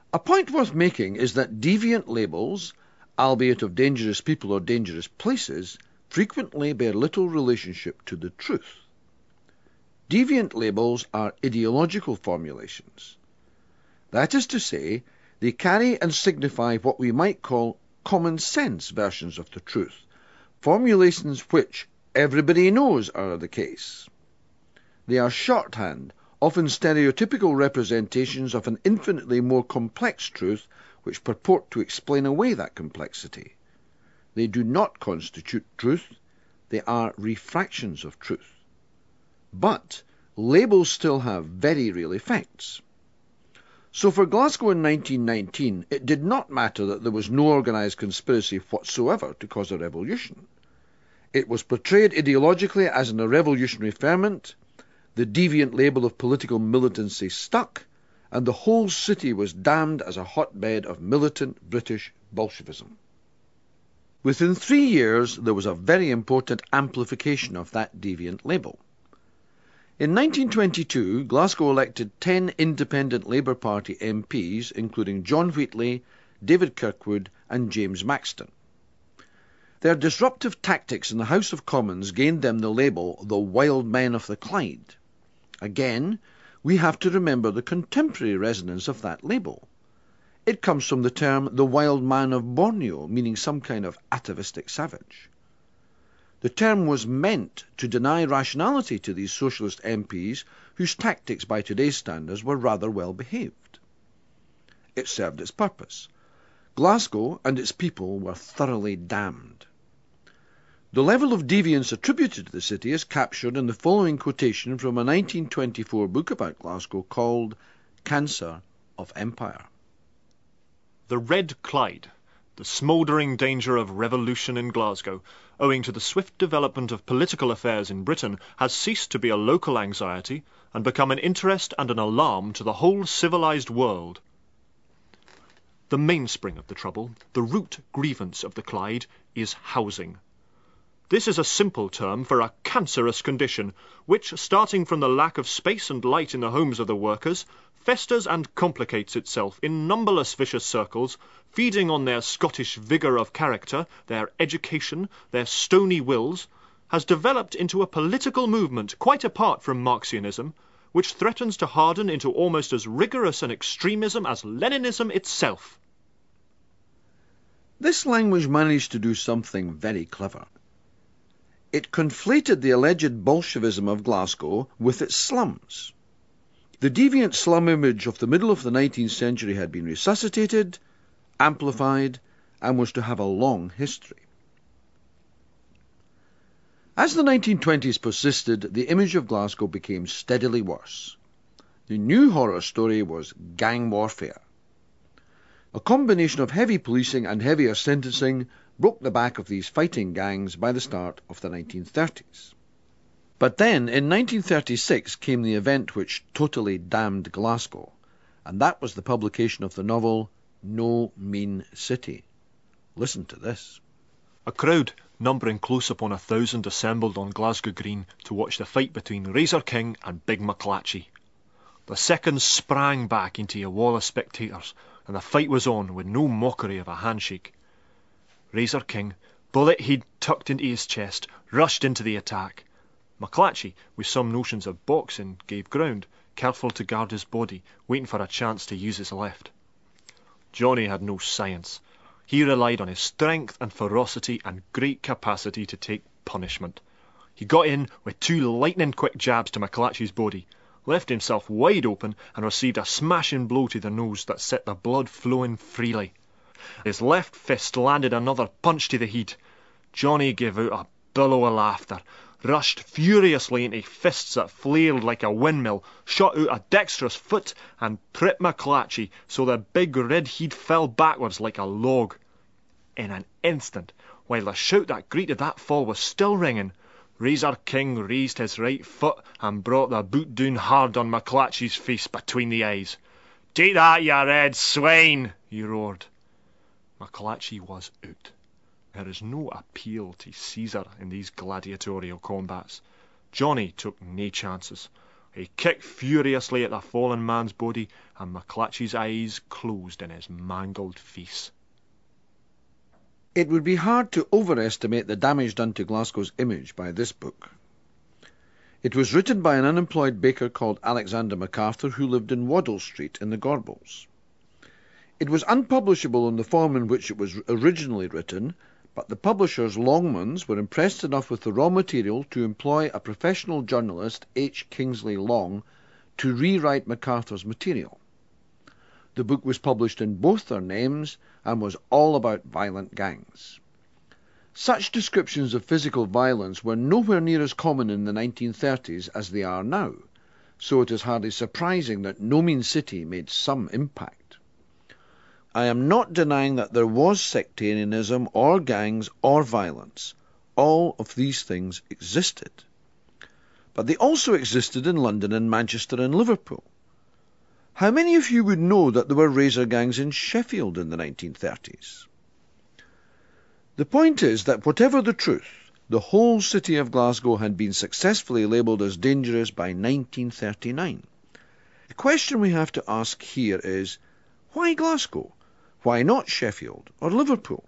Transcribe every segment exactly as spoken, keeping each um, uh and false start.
A point worth making is that deviant labels, albeit of dangerous people or dangerous places, frequently bear little relationship to the truth. Deviant labels are ideological formulations. That is to say, they carry and signify what we might call common sense versions of the truth, formulations which everybody knows are the case. They are shorthand, often stereotypical representations of an infinitely more complex truth which purport to explain away that complexity. They do not constitute truth, they are refractions of truth. But labels still have very real effects. So for Glasgow in nineteen nineteen, it did not matter that there was no organised conspiracy whatsoever to cause a revolution. It was portrayed ideologically as an revolutionary ferment, the deviant label of political militancy stuck, and the whole city was damned as a hotbed of militant British Bolshevism. Within three years, there was a very important amplification of that deviant label. In nineteen twenty-two, Glasgow elected ten independent Labour Party M Ps, including John Wheatley, David Kirkwood and James Maxton. Their disruptive tactics in the House of Commons gained them the label the Wild Men of the Clyde. Again, we have to remember the contemporary resonance of that label. It comes from the term the Wild Man of Borneo, meaning some kind of atavistic savage. The term was meant to deny rationality to these socialist M Ps whose tactics by today's standards were rather well behaved. It served its purpose. Glasgow and its people were thoroughly damned. The level of deviance attributed to the city is captured in the following quotation from a nineteen twenty-four book about Glasgow called Cancer of Empire. The Red Clyde, the smouldering danger of revolution in Glasgow, owing to the swift development of political affairs in Britain, has ceased to be a local anxiety and become an interest and an alarm to the whole civilised world. The mainspring of the trouble, the root grievance of the Clyde, is housing. This is a simple term for a cancerous condition, which, starting from the lack of space and light in the homes of the workers, festers and complicates itself in numberless vicious circles, feeding on their Scottish vigour of character, their education, their stony wills, has developed into a political movement quite apart from Marxianism, which threatens to harden into almost as rigorous an extremism as Leninism itself. This language managed to do something very clever. It conflated the alleged Bolshevism of Glasgow with its slums. The deviant slum image of the middle of the nineteenth century had been resuscitated, amplified, and was to have a long history. As the nineteen twenties persisted, the image of Glasgow became steadily worse. The new horror story was gang warfare. A combination of heavy policing and heavier sentencing broke the back of these fighting gangs by the start of the nineteen thirties. But then, in nineteen thirty-six, came the event which totally damned Glasgow, and that was the publication of the novel No Mean City. Listen to this. A crowd numbering close upon a thousand assembled on Glasgow Green to watch the fight between Razor King and Big McClatchy. The seconds sprang back into a wall of spectators, and the fight was on with no mockery of a handshake. Razor King, bullet head tucked into his chest, rushed into the attack. McClatchy, with some notions of boxing, gave ground, careful to guard his body, waiting for a chance to use his left. Johnny had no science. He relied on his strength and ferocity and great capacity to take punishment. He got in with two lightning-quick jabs to McClatchy's body, left himself wide open and received a smashing blow to the nose that set the blood flowing freely. His left fist landed another punch to the head. Johnny gave out a billow of laughter, rushed furiously into fists that flared like a windmill, shot out a dexterous foot, and tripped McClatchy so the big red head fell backwards like a log. In an instant, while the shout that greeted that fall was still ringing, Razor King raised his right foot and brought the boot down hard on McClatchy's face between the eyes. "Take that, you red swine!" he roared. McClatchy was out. There is no appeal to Caesar in these gladiatorial combats. Johnny took nae chances. He kicked furiously at the fallen man's body, and McClatchy's eyes closed in his mangled face. It would be hard to overestimate the damage done to Glasgow's image by this book. It was written by an unemployed baker called Alexander MacArthur, who lived in Waddell Street in the Gorbals. It was unpublishable in the form in which it was originally written, but the publishers, Longmans, were impressed enough with the raw material to employ a professional journalist, H. Kingsley Long, to rewrite MacArthur's material. The book was published in both their names and was all about violent gangs. Such descriptions of physical violence were nowhere near as common in the nineteen thirties as they are now, so it is hardly surprising that No Mean City made some impact. I am not denying that there was sectarianism or gangs or violence. All of these things existed. But they also existed in London and Manchester and Liverpool. How many of you would know that there were razor gangs in Sheffield in the nineteen thirties? The point is that whatever the truth, the whole city of Glasgow had been successfully labelled as dangerous by nineteen thirty-nine. The question we have to ask here is, why Glasgow? Why not Sheffield or Liverpool?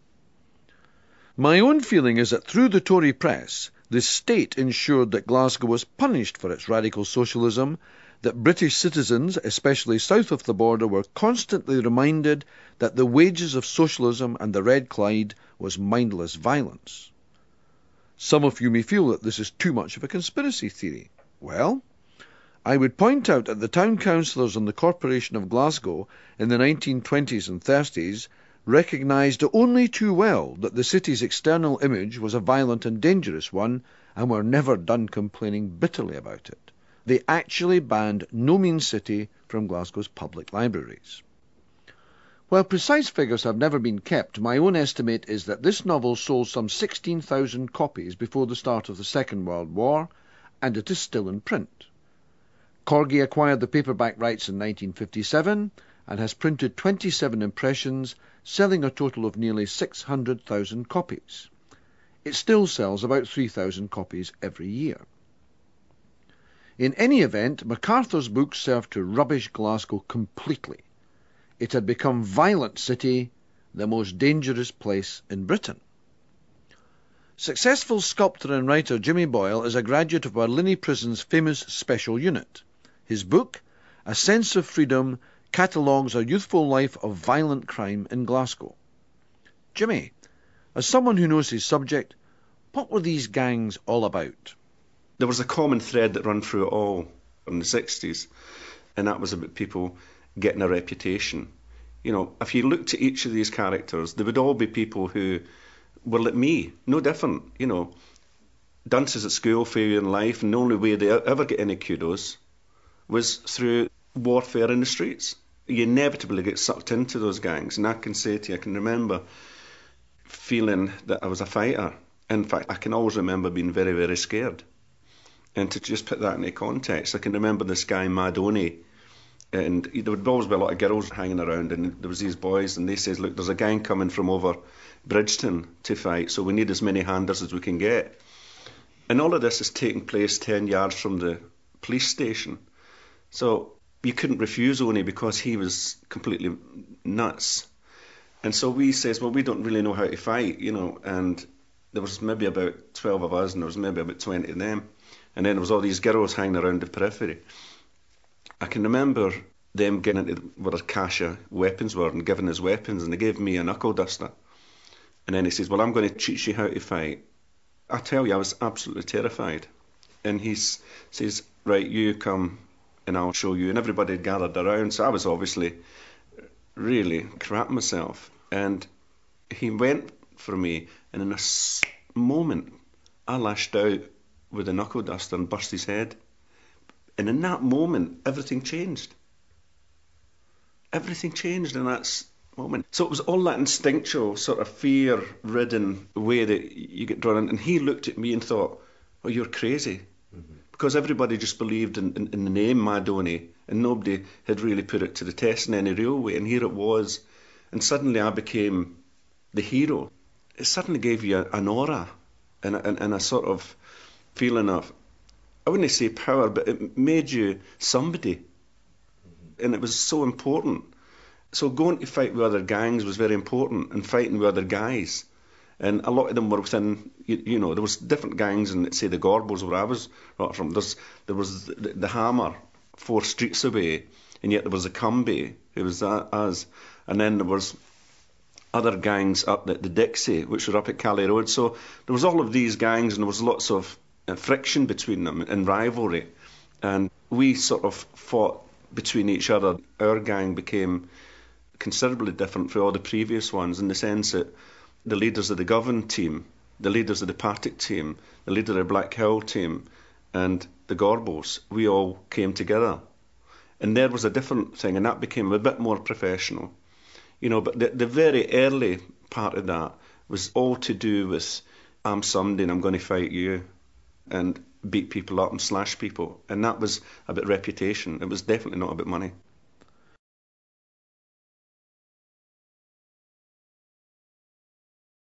My own feeling is that through the Tory press, the state ensured that Glasgow was punished for its radical socialism, that British citizens, especially south of the border, were constantly reminded that the wages of socialism and the Red Clyde was mindless violence. Some of you may feel that this is too much of a conspiracy theory. Well, I would point out that the town councillors and the Corporation of Glasgow in the nineteen twenties and thirties recognised only too well that the city's external image was a violent and dangerous one, and were never done complaining bitterly about it. They actually banned No Mean City from Glasgow's public libraries. While precise figures have never been kept, my own estimate is that this novel sold some sixteen thousand copies before the start of the Second World War, and it is still in print. Corgi acquired the paperback rights in nineteen fifty-seven and has printed twenty-seven impressions, selling a total of nearly six hundred thousand copies. It still sells about three thousand copies every year. In any event, MacArthur's book served to rubbish Glasgow completely. It had become Violent City, the most dangerous place in Britain. Successful sculptor and writer Jimmy Boyle is a graduate of Barlinnie Prison's famous Special Unit. His book, A Sense of Freedom, catalogues a youthful life of violent crime in Glasgow. Jimmy, as someone who knows his subject, what were these gangs all about? There was a common thread that ran through it all in the sixties, and that was about people getting a reputation. You know, if you looked at each of these characters, they would all be people who were like me, no different, you know, dunces at school, failure in life, and the only way they ever get any kudos was through warfare in the streets. You inevitably get sucked into those gangs, and I can say to you, I can remember feeling that I was a fighter. In fact, I can always remember being very, very scared. And to just put that into context, I can remember this guy, Madoni, and there would always be a lot of girls hanging around, and there was these boys, and they says, look, there's a gang coming from over Bridgeton to fight, so we need as many handers as we can get. And all of this is taking place ten yards from the police station. So you couldn't refuse Oni because he was completely nuts. And so we says, well, we don't really know how to fight, you know, and there was maybe about twelve of us, and there was maybe about twenty of them. And then there was all these girls hanging around the periphery. I can remember them getting into where Akasha weapons were and giving us weapons, and they gave me a knuckle duster. And then he says, well, I'm going to teach you how to fight. I tell you, I was absolutely terrified. And he says, right, you come and I'll show you. And everybody had gathered around, so I was obviously really crapping myself. And he went for me, and in a moment, I lashed out with a knuckle duster and burst his head. And in that moment, everything changed. Everything changed in that moment. So it was all that instinctual, sort of fear-ridden way that you get drawn in. And he looked at me and thought, oh, you're crazy. Mm-hmm. Because everybody just believed in, in, in the name Madoni, and nobody had really put it to the test in any real way. And here it was. And suddenly I became the hero. It suddenly gave you a, an aura and a, and a sort of feeling of, I wouldn't say power, but it made you somebody. Mm-hmm. And it was so important. So going to fight with other gangs was very important, and fighting with other guys. And a lot of them were within, you, you know, there was different gangs in, say, the Gorbals, where I was from. There's, there was the, the Hammer, four streets away, and yet there was the Cumbie, who was that, as. And then there was other gangs up at the Dixie, which were up at Cally Road. So there was all of these gangs, and there was lots of uh, friction between them and rivalry. And we sort of fought between each other. Our gang became considerably different from all the previous ones, in the sense that the leaders of the Govan team, the leaders of the Partick team, the leader of the Black Hill team, and the Gorbals, we all came together. And there was a different thing, and that became a bit more professional. You know, but the, the very early part of that was all to do with, I'm somebody and I'm going to fight you, and beat people up and slash people. And that was about reputation. It was definitely not about money.